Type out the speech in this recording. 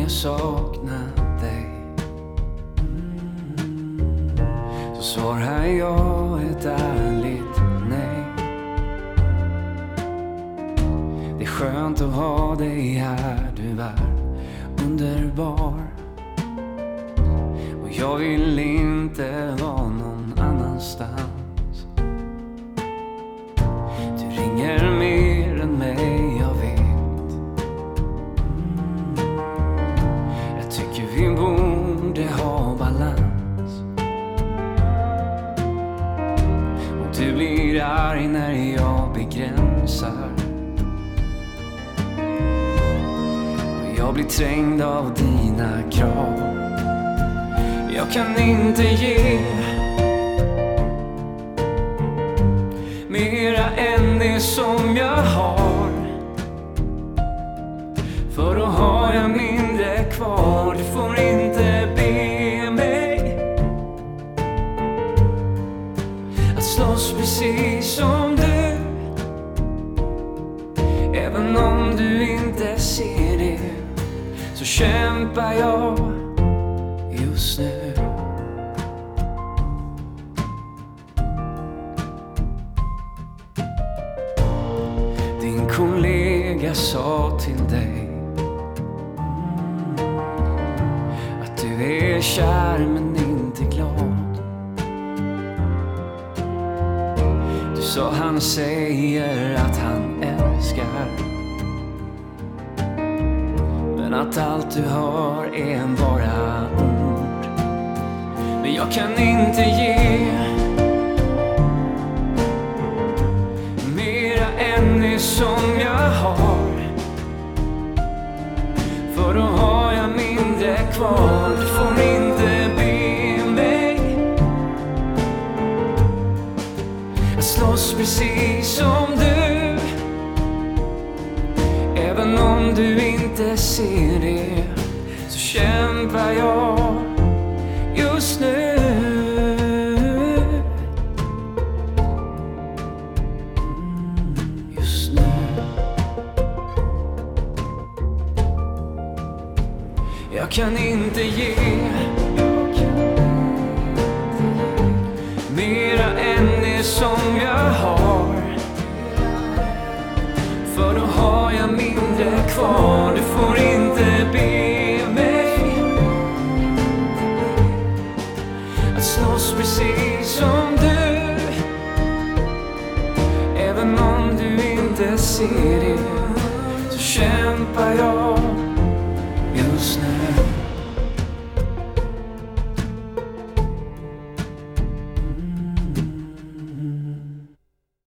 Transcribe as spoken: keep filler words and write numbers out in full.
saknat dig, så svarar jag ett ärligt nej. Det är skönt att ha dig här, du är underbar. Och jag vill inte vara någon annanstans. Du ringer mer än mig, jag vet. Jag tycker vi borde ha balans. Och du blir arg när jag begränsar. Och jag blir trängd av dina krav. Jag kan inte ge mera än det som jag har. För då har jag mindre kvar. Du får inte be mig att slåss precis som du. Även om du inte ser det, så kämpar jag just nu. Din kollega sa till dig att du är kär men inte glad. Du sa han säger att han älskar, men att allt du hör är bara ord. Men jag kan inte ge mera än det som jag har. För då har jag mindre kvar. Du får inte be mig att slåss precis som du. Även om du inte ser det, så kämpar jag just nu. Just nu. Jag kan inte ge mera än det som jag har. För då har jag mindre kvar. Du får inte be mig att slåss precis som du. Även om du inte ser det, så kämpar jag